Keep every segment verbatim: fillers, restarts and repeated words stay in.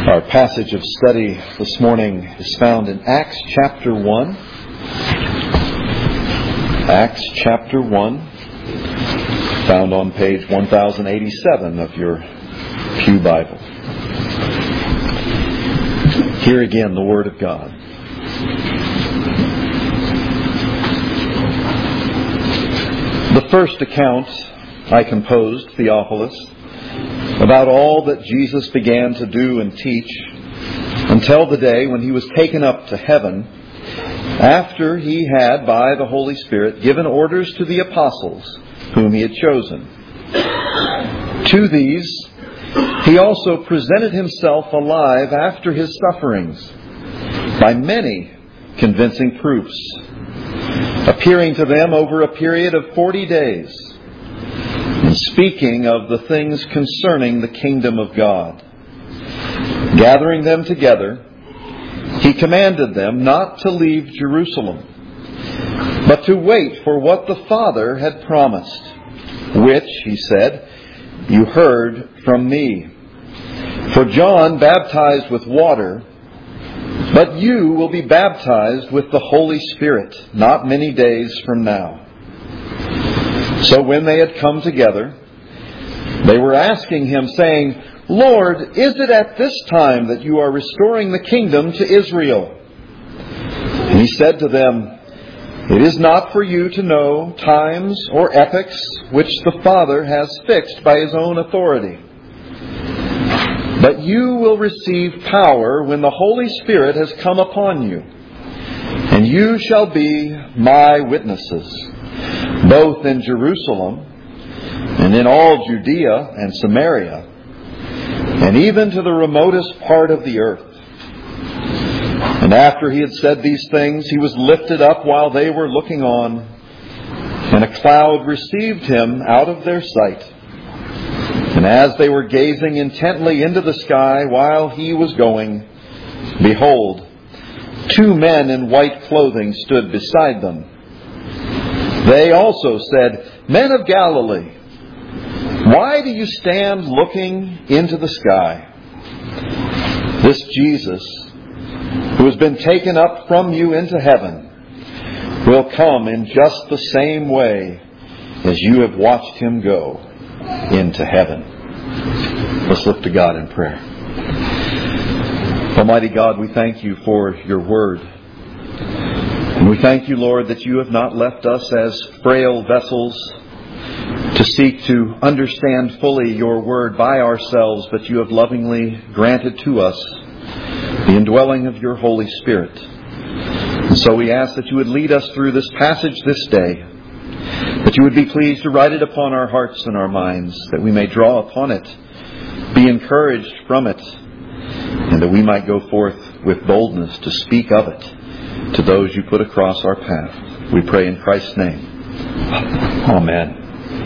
Our passage of study this morning is found in Acts chapter one. Acts chapter one, found on page one thousand eighty-seven of your Pew Bible. Hear again the Word of God. The first account I composed, Theophilus, about all that Jesus began to do and teach until the day when He was taken up to heaven, after He had, by the Holy Spirit, given orders to the apostles whom He had chosen. To these He also presented Himself alive after His sufferings by many convincing proofs, appearing to them over a period of forty days, and speaking of the things concerning the kingdom of God. Gathering them together, He commanded them not to leave Jerusalem, but to wait for what the Father had promised, which, He said, you heard from me. For John baptized with water, but you will be baptized with the Holy Spirit not many days from now. So when they had come together, they were asking Him, saying, Lord, is it at this time that you are restoring the kingdom to Israel? And He said to them, it is not for you to know times or epochs which the Father has fixed by His own authority. But you will receive power when the Holy Spirit has come upon you, and you shall be my witnesses, both in Jerusalem and in all Judea and Samaria, and even to the remotest part of the earth. And after He had said these things, He was lifted up while they were looking on, and a cloud received Him out of their sight. And as they were gazing intently into the sky while He was going, behold, two men in white clothing stood beside them. They also said, Men of Galilee, why do you stand looking into the sky? This Jesus, who has been taken up from you into heaven, will come in just the same way as you have watched Him go into heaven. Let's look to God in prayer. Almighty God, we thank You for Your Word. And we thank You, Lord, that You have not left us as frail vessels to seek to understand fully Your Word by ourselves, but You have lovingly granted to us the indwelling of Your Holy Spirit. And so we ask that You would lead us through this passage this day, that You would be pleased to write it upon our hearts and our minds, that we may draw upon it, be encouraged from it, and that we might go forth with boldness to speak of it to those You put across our path. We pray in Christ's name. Amen.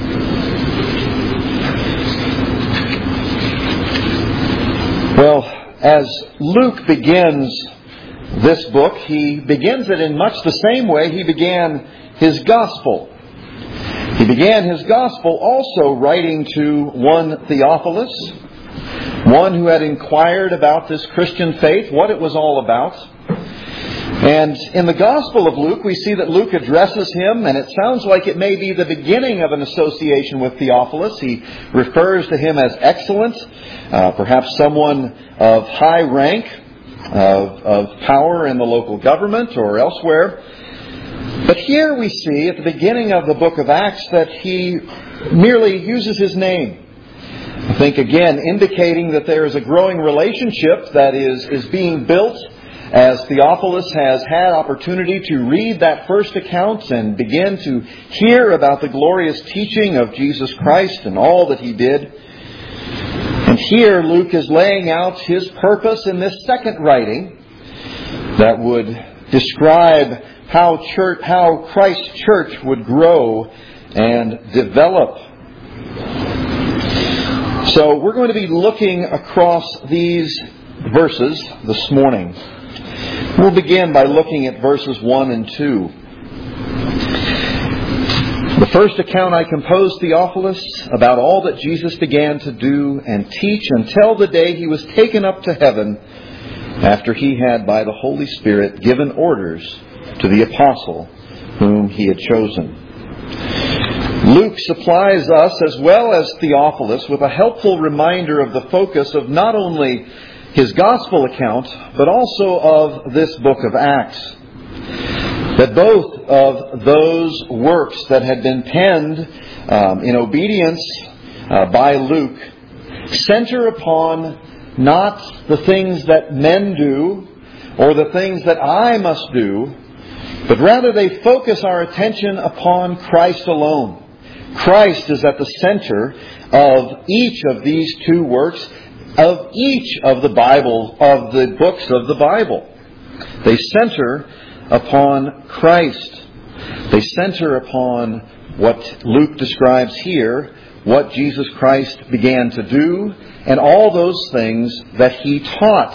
Well, as Luke begins this book, he begins it in much the same way he began his gospel. He began his gospel also writing to one Theophilus, one who had inquired about this Christian faith, what it was all about. And in the Gospel of Luke, we see that Luke addresses him, and it sounds like it may be the beginning of an association with Theophilus. He refers to him as excellent, uh, perhaps someone of high rank, of, of power in the local government or elsewhere. But here we see at the beginning of the book of Acts that he merely uses his name. I think, again, indicating that there is a growing relationship that is, is being built as Theophilus has had opportunity to read that first account and begin to hear about the glorious teaching of Jesus Christ and all that He did. And here Luke is laying out his purpose in this second writing that would describe how church, how Christ's church would grow and develop. So we're going to be looking across these verses this morning. We'll begin by looking at verses one and two. The first account I composed, Theophilus, about all that Jesus began to do and teach until the day he was taken up to heaven, after he had, by the Holy Spirit, given orders to the apostle whom he had chosen. Luke supplies us, as well as Theophilus, with a helpful reminder of the focus of not only his gospel account, but also of this book of Acts. That both of those works that had been penned um, in obedience uh, by Luke center upon not the things that men do or the things that I must do, but rather they focus our attention upon Christ alone. Christ is at the center of each of these two works, of each of the Bible, of the books of the Bible. They center upon Christ. They center upon what Luke describes here, what Jesus Christ began to do, and all those things that he taught.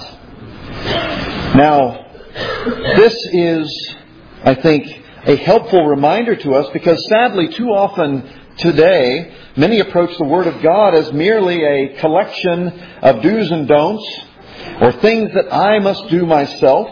Now, this is, I think, a helpful reminder to us, because sadly, too often today, many approach the Word of God as merely a collection of do's and don'ts, or things that I must do myself.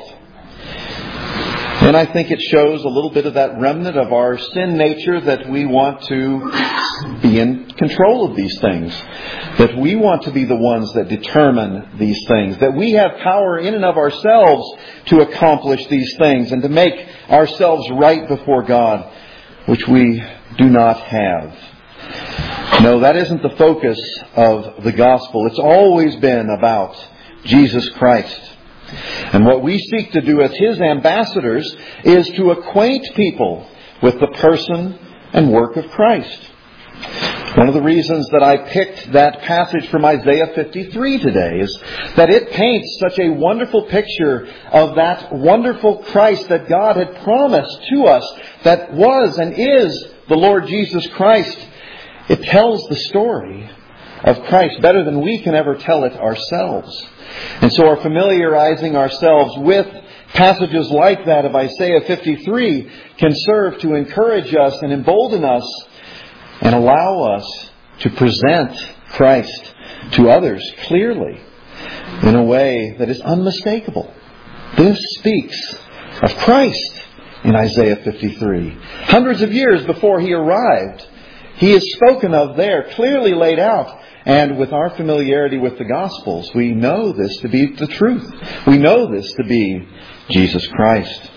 And I think it shows a little bit of that remnant of our sin nature, that we want to be in control of these things. That we want to be the ones that determine these things. That we have power in and of ourselves to accomplish these things and to make ourselves right before God, which we do not have. No, that isn't the focus of the gospel. It's always been about Jesus Christ. And what we seek to do as His ambassadors is to acquaint people with the person and work of Christ. One of the reasons that I picked that passage from Isaiah fifty-three today is that it paints such a wonderful picture of that wonderful Christ that God had promised to us, that was and is the Lord Jesus Christ. It tells the story of Christ better than we can ever tell it ourselves. And so our familiarizing ourselves with passages like that of Isaiah fifty-three can serve to encourage us and embolden us and allow us to present Christ to others clearly in a way that is unmistakable. This speaks of Christ in Isaiah fifty-three. Hundreds of years before He arrived, He is spoken of there, clearly laid out. And with our familiarity with the Gospels, we know this to be the truth. We know this to be Jesus Christ.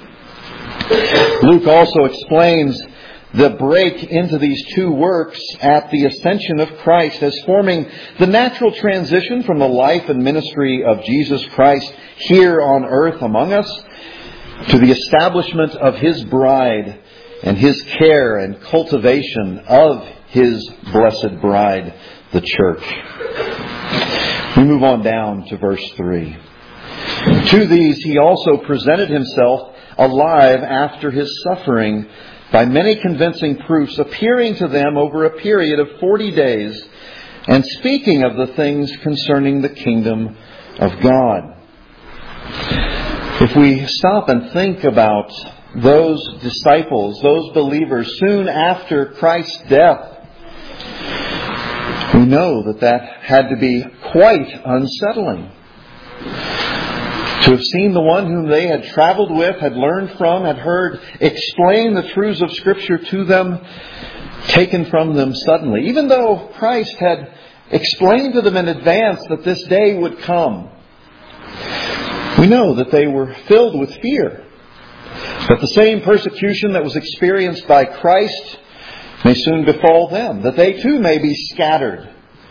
Luke also explains the break into these two works at the ascension of Christ as forming the natural transition from the life and ministry of Jesus Christ here on earth among us to the establishment of His bride and His care and cultivation of His blessed bride, the church. We move on down to verse three. To these He also presented Himself alive after His suffering by many convincing proofs, appearing to them over a period of forty days and speaking of the things concerning the kingdom of God. If we stop and think about those disciples, those believers, soon after Christ's death, we know that that had to be quite unsettling. To have seen the one whom they had traveled with, had learned from, had heard explain the truths of Scripture to them, taken from them suddenly. Even though Christ had explained to them in advance that this day would come, we know that they were filled with fear. That the same persecution that was experienced by Christ may soon befall them, that they too may be scattered.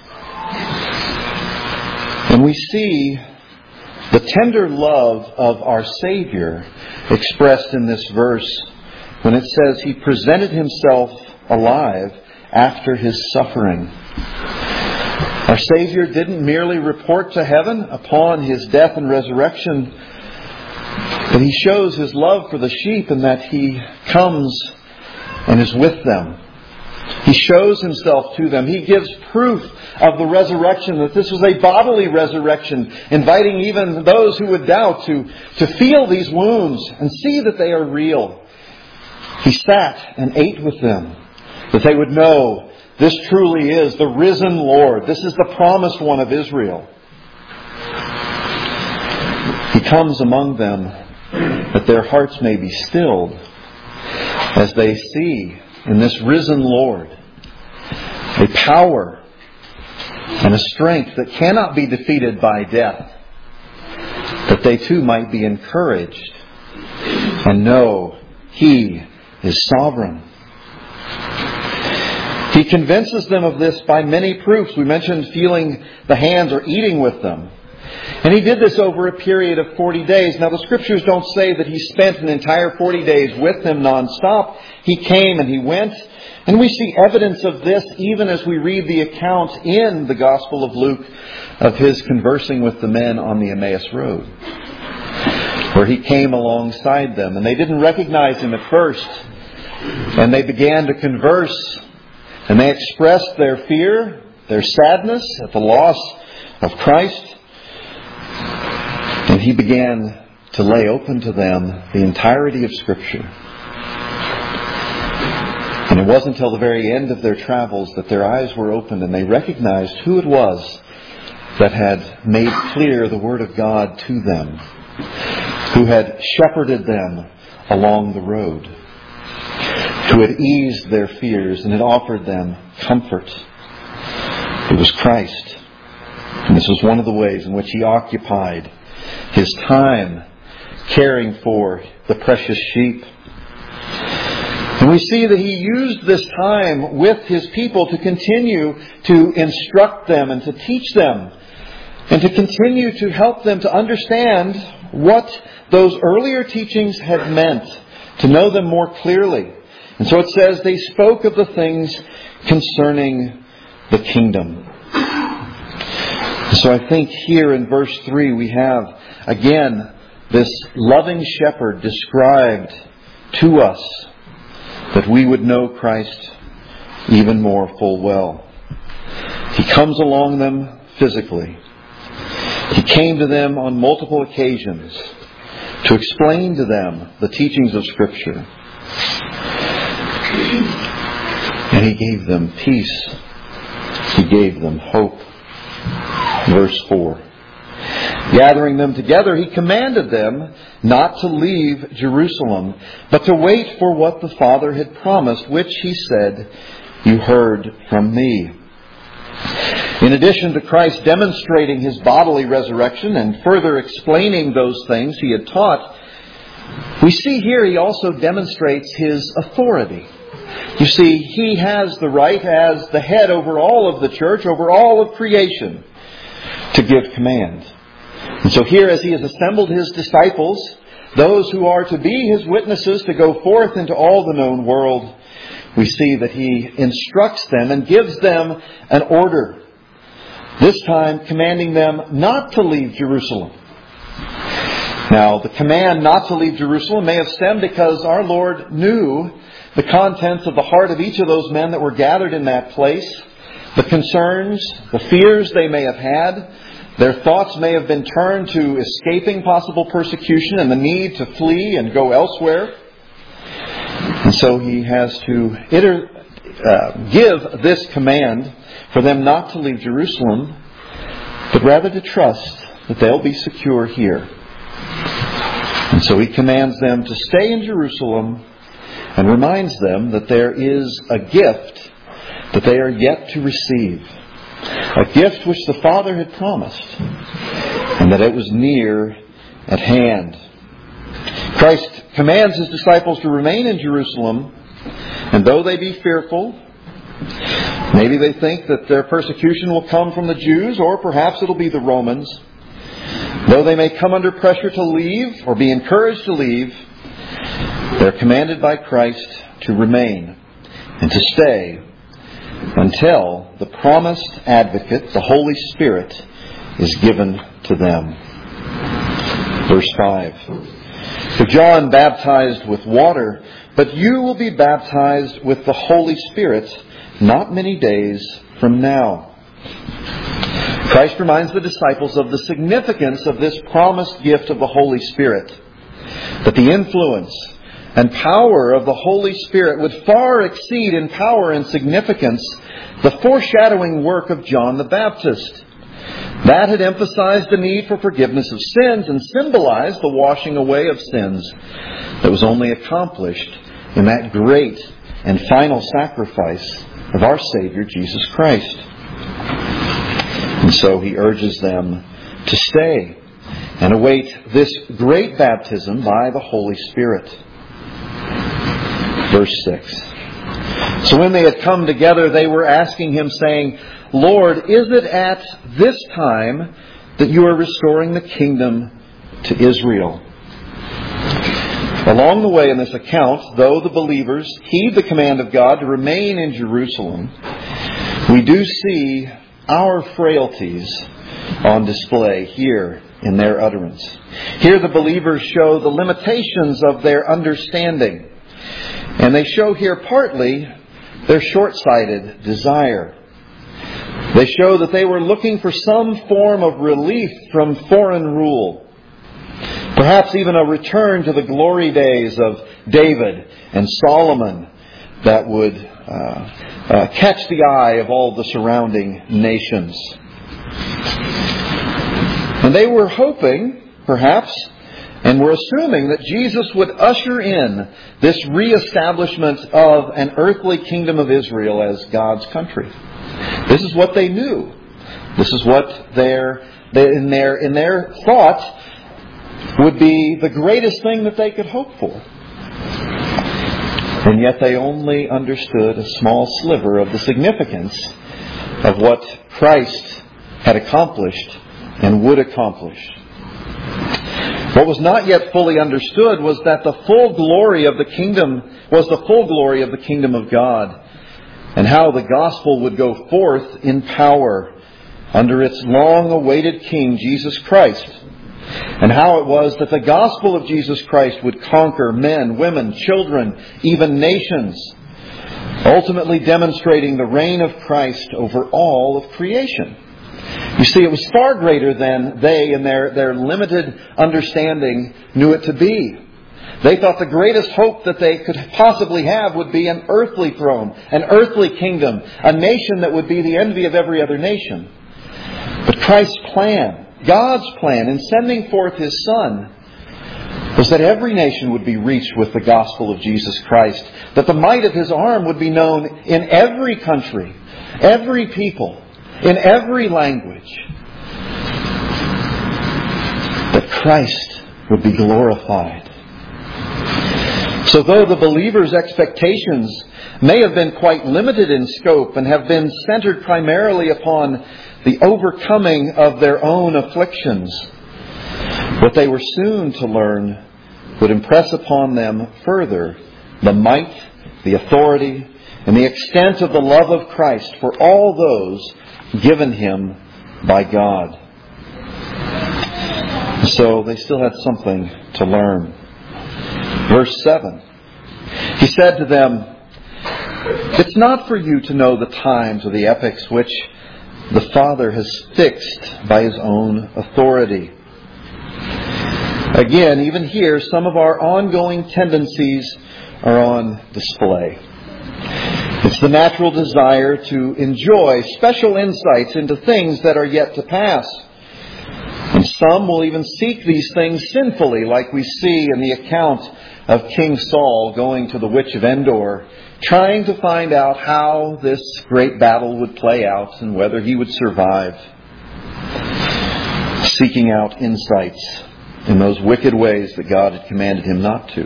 And we see the tender love of our Savior expressed in this verse when it says He presented Himself alive after His suffering. Our Savior didn't merely report to heaven upon His death and resurrection, but He shows His love for the sheep in that He comes and is with them. He shows Himself to them. He gives proof of the resurrection, that this was a bodily resurrection, inviting even those who would doubt to, to feel these wounds and see that they are real. He sat and ate with them. That they would know this truly is the risen Lord. This is the promised one of Israel. He comes among them that their hearts may be stilled as they see in this risen Lord a power and a strength that cannot be defeated by death, that they too might be encouraged and know He is sovereign. He convinces them of this by many proofs. We mentioned feeling the hands or eating with them. And He did this over a period of forty days. Now the Scriptures don't say that He spent an entire forty days with them non-stop. He came and He went. And we see evidence of this even as we read the account in the Gospel of Luke of His conversing with the men on the Emmaus Road, where He came alongside them. And they didn't recognize Him at first. And they began to converse. And they expressed their fear, their sadness at the loss of Christ. And He began to lay open to them the entirety of Scripture. And it wasn't until the very end of their travels that their eyes were opened and they recognized who it was that had made clear the Word of God to them, who had shepherded them along the road, who had eased their fears and had offered them comfort. It was Christ. And this was one of the ways in which He occupied His time caring for the precious sheep. And we see that He used this time with His people to continue to instruct them and to teach them and to continue to help them to understand what those earlier teachings had meant, to know them more clearly. And so it says they spoke of the things concerning the kingdom. So I think here in verse three we have again this loving shepherd described to us, that we would know Christ even more full well. He comes along them physically. He came to them on multiple occasions to explain to them the teachings of Scripture. And He gave them peace. He gave them hope. Verse four. Gathering them together, He commanded them not to leave Jerusalem, but to wait for what the Father had promised, which He said, "You heard from me." In addition to Christ demonstrating His bodily resurrection and further explaining those things He had taught, we see here He also demonstrates His authority. You see, He has the right as the head over all of the church, over all of creation, to give command. And so here, as He has assembled His disciples, those who are to be His witnesses to go forth into all the known world, we see that He instructs them and gives them an order. This time commanding them not to leave Jerusalem. Now, the command not to leave Jerusalem may have stemmed because our Lord knew the contents of the heart of each of those men that were gathered in that place, the concerns, the fears they may have had. Their thoughts may have been turned to escaping possible persecution and the need to flee and go elsewhere. And so He has to iter, uh, give this command for them not to leave Jerusalem, but rather to trust that they'll be secure here. And so He commands them to stay in Jerusalem and reminds them that there is a gift that they are yet to receive. A gift which the Father had promised, and that it was near at hand. Christ commands His disciples to remain in Jerusalem, and though they be fearful, maybe they think that their persecution will come from the Jews, or perhaps it'll be the Romans. Though they may come under pressure to leave, or be encouraged to leave, they're commanded by Christ to remain and to stay until the promised advocate, the Holy Spirit, is given to them. Verse five. For John baptized with water, but you will be baptized with the Holy Spirit not many days from now. Christ reminds the disciples of the significance of this promised gift of the Holy Spirit. That the influence and power of the Holy Spirit would far exceed in power and significance the foreshadowing work of John the Baptist. That had emphasized the need for forgiveness of sins and symbolized the washing away of sins that was only accomplished in that great and final sacrifice of our Savior, Jesus Christ. And so he urges them to stay and await this great baptism by the Holy Spirit. Verse six. So when they had come together, they were asking him, saying, Lord, is it at this time that you are restoring the kingdom to Israel? Along the way in this account, though the believers heed the command of God to remain in Jerusalem, we do see our frailties on display here in their utterance. Here the believers show the limitations of their understanding, and they show here partly their short-sighted desire. They show that they were looking for some form of relief from foreign rule. Perhaps even a return to the glory days of David and Solomon that would uh, uh, catch the eye of all the surrounding nations. And they were hoping, perhaps, and were assuming that Jesus would usher in this reestablishment of an earthly kingdom of Israel as God's country. This is what they knew. This is what their, in their, in their thought would be the greatest thing that they could hope for. And yet they only understood a small sliver of the significance of what Christ had accomplished and would accomplish. What was not yet fully understood was that the full glory of the kingdom was the full glory of the kingdom of God, and how the gospel would go forth in power under its long-awaited King, Jesus Christ, and how it was that the gospel of Jesus Christ would conquer men, women, children, even nations, ultimately demonstrating the reign of Christ over all of creation. You see, it was far greater than they, in their, their limited understanding, knew it to be. They thought the greatest hope that they could possibly have would be an earthly throne, an earthly kingdom, a nation that would be the envy of every other nation. But Christ's plan, God's plan in sending forth His Son, was that every nation would be reached with the gospel of Jesus Christ, that the might of His arm would be known in every country, every people, in every language, that Christ would be glorified. So though the believers' expectations may have been quite limited in scope and have been centered primarily upon the overcoming of their own afflictions, what they were soon to learn would impress upon them further the might, the authority, and the extent of the love of Christ for all those given Him by God. So they still had something to learn. Verse seven. He said to them, "It's not for you to know the times or the epochs which the Father has fixed by His own authority." Again, even here, some of our ongoing tendencies are on display. It's the natural desire to enjoy special insights into things that are yet to pass. And some will even seek these things sinfully, like we see in the account of King Saul going to the witch of Endor, trying to find out how this great battle would play out and whether he would survive. Seeking out insights in those wicked ways that God had commanded him not to.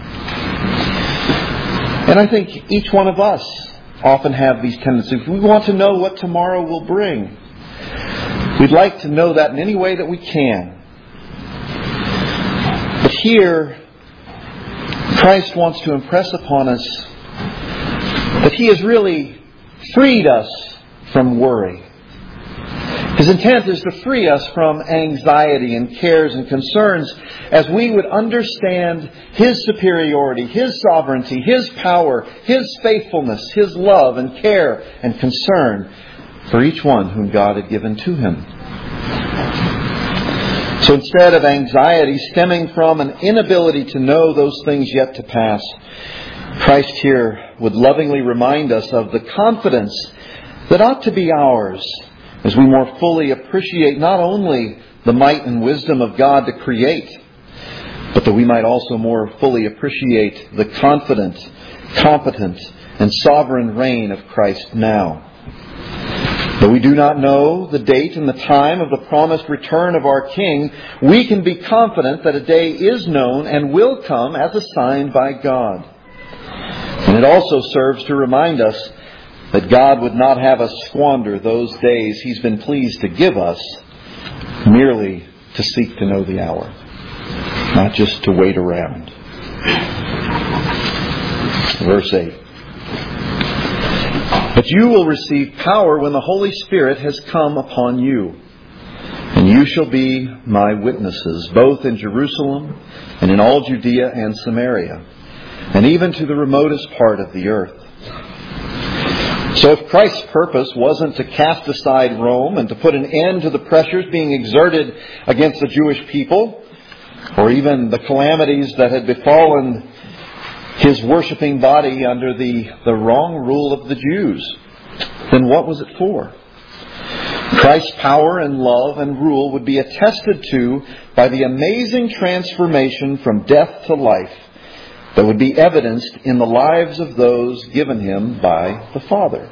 And I think each one of us often have these tendencies. We want to know what tomorrow will bring. We'd like to know that in any way that we can. But here, Christ wants to impress upon us that He has really freed us from worry. His intent is to free us from anxiety and cares and concerns as we would understand His superiority, His sovereignty, His power, His faithfulness, His love and care and concern for each one whom God had given to Him. So instead of anxiety stemming from an inability to know those things yet to pass, Christ here would lovingly remind us of the confidence that ought to be ours as we more fully appreciate not only the might and wisdom of God to create, but that we might also more fully appreciate the confident, competent, and sovereign reign of Christ now. Though we do not know the date and the time of the promised return of our King, we can be confident that a day is known and will come as assigned by God. And it also serves to remind us that God would not have us squander those days He's been pleased to give us merely to seek to know the hour, not just to wait around. Verse eight. But you will receive power when the Holy Spirit has come upon you. And you shall be my witnesses, both in Jerusalem and in all Judea and Samaria, and even to the remotest part of the earth. So if Christ's purpose wasn't to cast aside Rome and to put an end to the pressures being exerted against the Jewish people, or even the calamities that had befallen His worshipping body under the, the wrong rule of the Jews, then what was it for? Christ's power and love and rule would be attested to by the amazing transformation from death to life that would be evidenced in the lives of those given Him by the Father.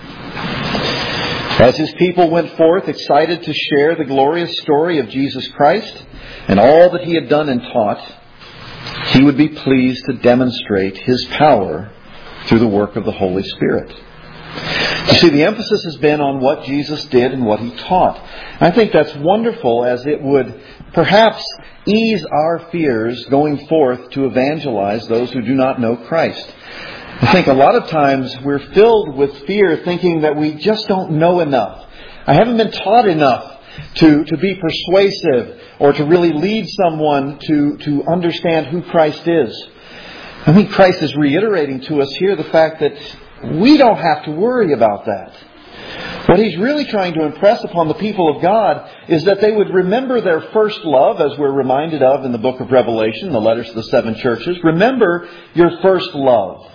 As His people went forth excited to share the glorious story of Jesus Christ and all that He had done and taught, He would be pleased to demonstrate His power through the work of the Holy Spirit. You see, the emphasis has been on what Jesus did and what He taught. And I think that's wonderful, as it would perhaps ease our fears going forth to evangelize those who do not know Christ. I think a lot of times we're filled with fear, thinking that we just don't know enough. I haven't been taught enough to, to be persuasive or to really lead someone to, to understand who Christ is. I think Christ is reiterating to us here the fact that we don't have to worry about that. What He's really trying to impress upon the people of God is that they would remember their first love, as we're reminded of in the book of Revelation, the letters to the seven churches. Remember your first love.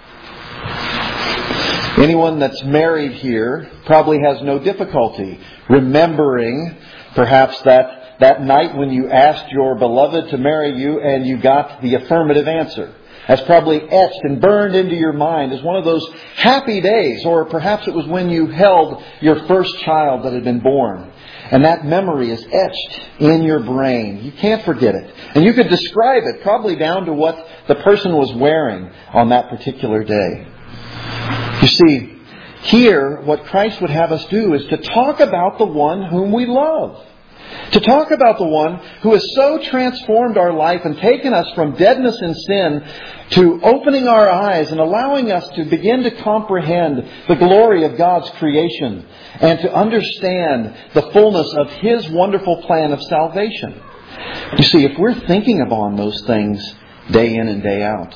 Anyone that's married here probably has no difficulty remembering perhaps that, that night when you asked your beloved to marry you and you got the affirmative answer. That's probably etched and burned into your mind as one of those happy days. Or perhaps it was when you held your first child that had been born. And that memory is etched in your brain. You can't forget it. And you could describe it probably down to what the person was wearing on that particular day. You see, here what Christ would have us do is to talk about the one whom we love. To talk about the one who has so transformed our life and taken us from deadness in sin to opening our eyes and allowing us to begin to comprehend the glory of God's creation and to understand the fullness of His wonderful plan of salvation. You see, if we're thinking upon those things day in and day out,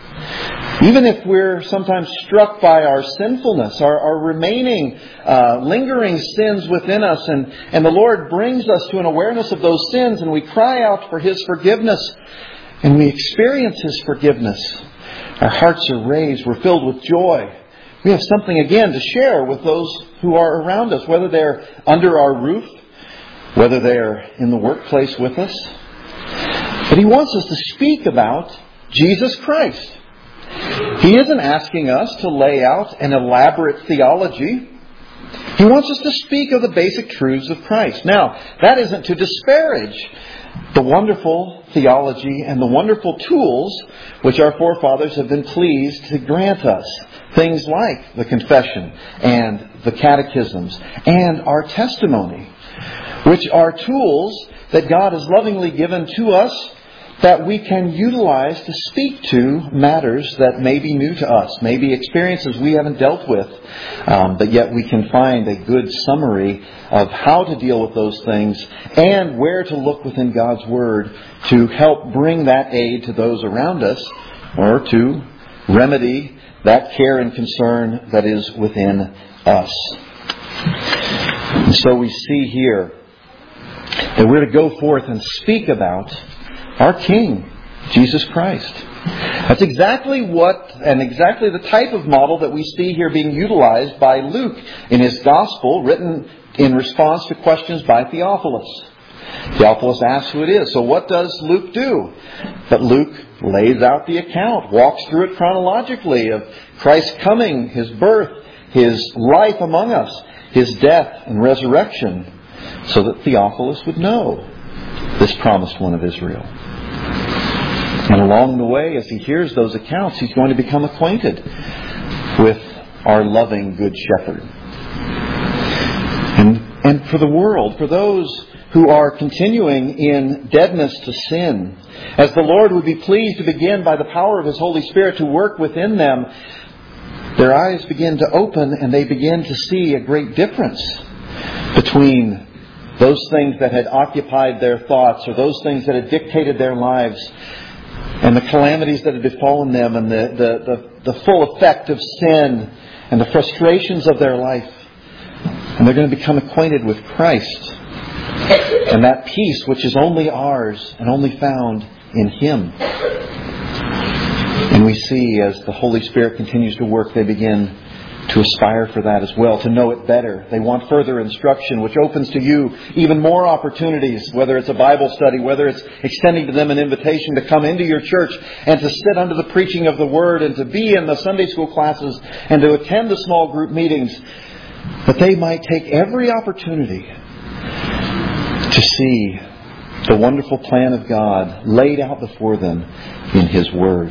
even if we're sometimes struck by our sinfulness, our, our remaining, uh, lingering sins within us, and, and the Lord brings us to an awareness of those sins, and we cry out for His forgiveness, and we experience His forgiveness, our hearts are raised, we're filled with joy. We have something again to share with those who are around us, whether they're under our roof, whether they're in the workplace with us. But He wants us to speak about Jesus Christ. He isn't asking us to lay out an elaborate theology. He wants us to speak of the basic truths of Christ. Now, that isn't to disparage the wonderful theology and the wonderful tools which our forefathers have been pleased to grant us. Things like the confession and the catechisms and our testimony, which are tools that God has lovingly given to us that we can utilize to speak to matters that may be new to us, maybe experiences we haven't dealt with, um, but yet we can find a good summary of how to deal with those things and where to look within God's Word to help bring that aid to those around us, or to remedy that care and concern that is within us. And so we see here That we're to go forth and speak about our King, Jesus Christ. That's exactly what, and exactly the type of model that we see here being utilized by Luke in his Gospel, written in response to questions by Theophilus. Theophilus asks who it is. So what does Luke do? But Luke lays out the account, walks through it chronologically of Christ's coming, His birth, His life among us, His death and resurrection, so that Theophilus would know this promised one of Israel. And along the way, as he hears those accounts, he's going to become acquainted with our loving Good Shepherd. And, and for the world, for those who are continuing in deadness to sin, as the Lord would be pleased to begin by the power of His Holy Spirit to work within them, their eyes begin to open and they begin to see a great difference between those things that had occupied their thoughts or those things that had dictated their lives and the calamities that had befallen them and the, the, the, the full effect of sin and the frustrations of their life. And they're going to become acquainted with Christ and that peace which is only ours and only found in Him. And we see as the Holy Spirit continues to work, they begin to aspire for that as well, to know it better. They want further instruction, which opens to you even more opportunities, whether it's a Bible study, whether it's extending to them an invitation to come into your church and to sit under the preaching of the Word and to be in the Sunday school classes and to attend the small group meetings, that they might take every opportunity to see the wonderful plan of God laid out before them in His Word.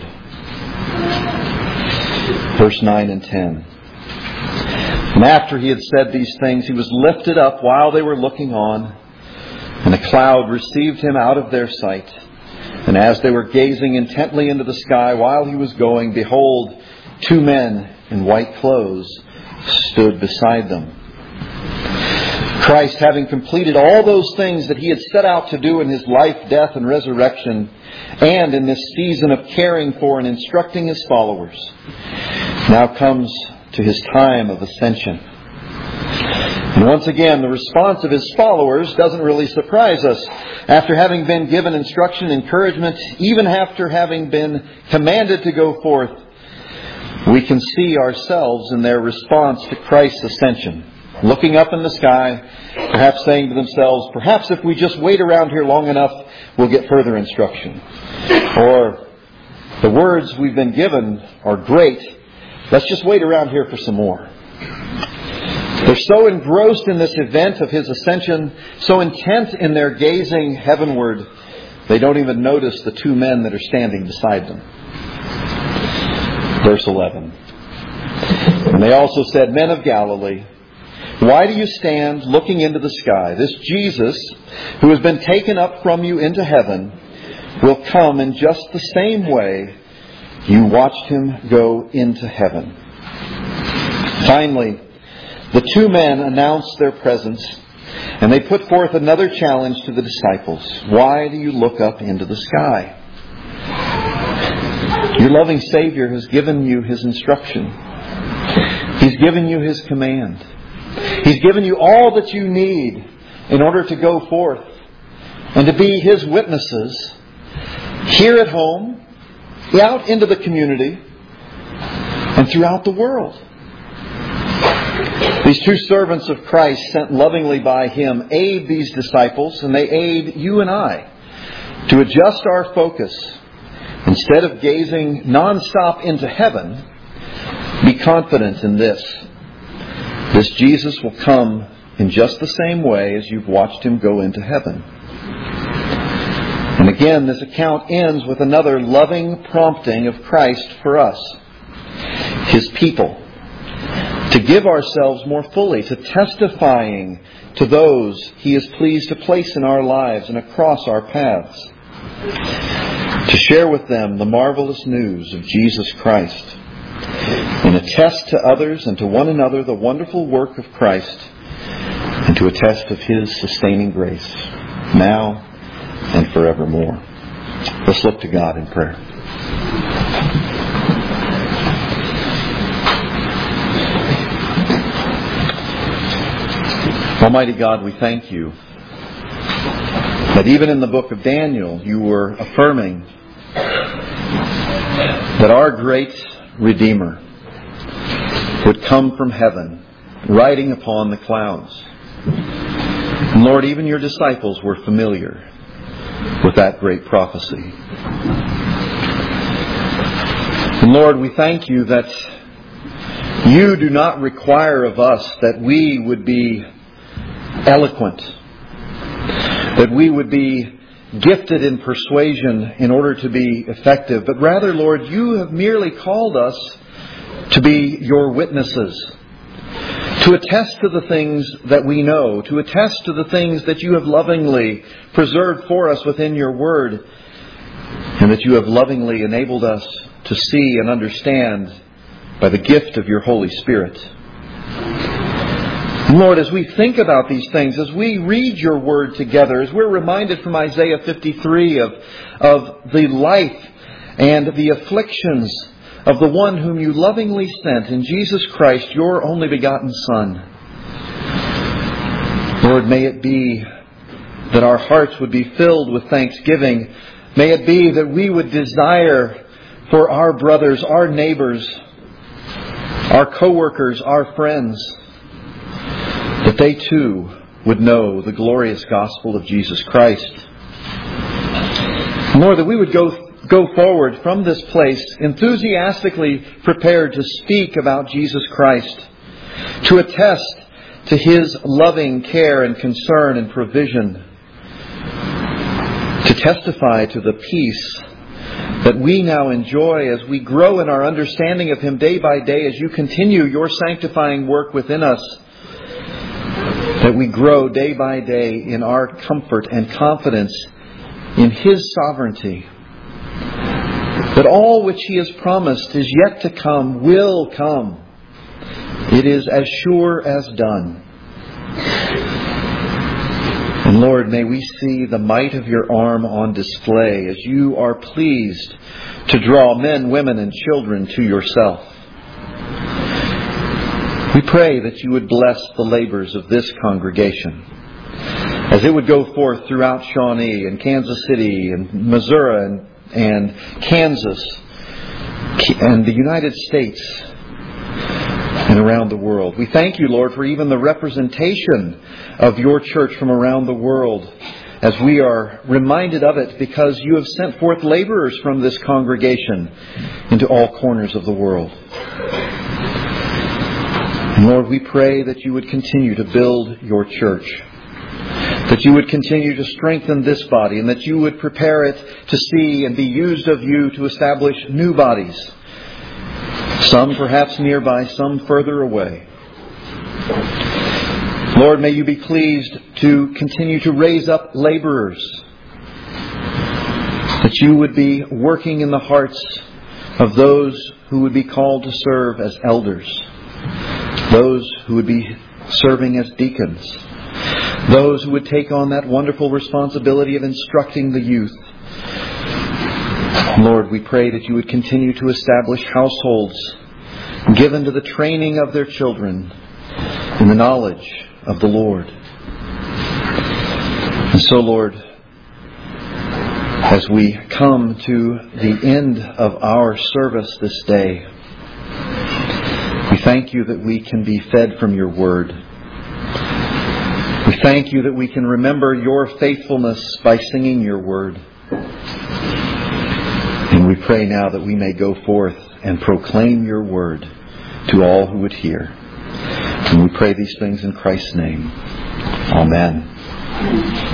Verse nine and ten. And after He had said these things, He was lifted up while they were looking on, and a cloud received Him out of their sight. And as they were gazing intently into the sky while He was going, behold, two men in white clothes stood beside them. Christ, having completed all those things that He had set out to do in His life, death, and resurrection, and in this season of caring for and instructing His followers, now comes to His time of ascension. And once again, the response of His followers doesn't really surprise us. After having been given instruction, encouragement, even after having been commanded to go forth, we can see ourselves in their response to Christ's ascension. Looking up in the sky, perhaps saying to themselves, perhaps if we just wait around here long enough, we'll get further instruction. Or, the words we've been given are great, let's just wait around here for some more. They're so engrossed in this event of His ascension, so intent in their gazing heavenward, they don't even notice the two men that are standing beside them. Verse eleven. And they also said, Men of Galilee, why do you stand looking into the sky? This Jesus, who has been taken up from you into heaven, will come in just the same way you watched Him go into heaven. Finally, the two men announced their presence, and they put forth another challenge to the disciples. Why do you look up into the sky? Your loving Savior has given you His instruction. He's given you His command. He's given you all that you need in order to go forth and to be His witnesses here at home, out into the community, and throughout the world. These two servants of Christ, sent lovingly by Him, aid these disciples, and they aid you and I to adjust our focus. Instead of gazing nonstop into heaven, be confident in this. This Jesus will come in just the same way as you've watched Him go into heaven. And again, this account ends with another loving prompting of Christ for us, His people, to give ourselves more fully to testifying to those He is pleased to place in our lives and across our paths, to share with them the marvelous news of Jesus Christ, and attest to others and to one another the wonderful work of Christ, and to attest of His sustaining grace, now and forevermore. Let's look to God in prayer. Almighty God, we thank You That even in the book of Daniel, you were affirming that our great Redeemer would come from heaven, riding upon the clouds. And Lord, even your disciples were familiar with that great prophecy. And Lord, we thank you that you do not require of us that we would be eloquent, that we would be gifted in persuasion in order to be effective, but rather, Lord, you have merely called us to be your witnesses, to attest to the things that we know, to attest to the things that you have lovingly preserved for us within your word, and that you have lovingly enabled us to see and understand by the gift of your Holy Spirit. Lord, as we think about these things, as we read your word together, as we're reminded from Isaiah fifty-three of, of the life and the afflictions of the one whom you lovingly sent in Jesus Christ, your only begotten Son. Lord, may it be that our hearts would be filled with thanksgiving. May it be that we would desire for our brothers, our neighbors, our co-workers, our friends, that they too would know the glorious gospel of Jesus Christ. Lord, that we would go go forward from this place enthusiastically prepared to speak about Jesus Christ, to attest to His loving care and concern and provision, to testify to the peace that we now enjoy as we grow in our understanding of Him day by day, as you continue your sanctifying work within us, that we grow day by day in our comfort and confidence in His sovereignty, that all which He has promised is yet to come, will come. It is as sure as done. And Lord, may we see the might of your arm on display as you are pleased to draw men, women, and children to yourself. We pray that you would bless the labors of this congregation as it would go forth throughout Shawnee and Kansas City and Missouri and, and Kansas and the United States and around the world. We thank you, Lord, for even the representation of your church from around the world as we are reminded of it because you have sent forth laborers from this congregation into all corners of the world. And Lord, we pray that you would continue to build your church, that you would continue to strengthen this body, and that you would prepare it to see and be used of you to establish new bodies, some perhaps nearby, some further away. Lord, may you be pleased to continue to raise up laborers, that you would be working in the hearts of those who would be called to serve as elders, those who would be serving as deacons, those who would take on that wonderful responsibility of instructing the youth. Lord, we pray that you would continue to establish households given to the training of their children in the knowledge of the Lord. And so, Lord, as we come to the end of our service this day, we thank you that we can be fed from your word. We thank you that we can remember your faithfulness by singing your word. And we pray now that we may go forth and proclaim your word to all who would hear. And we pray these things in Christ's name. Amen.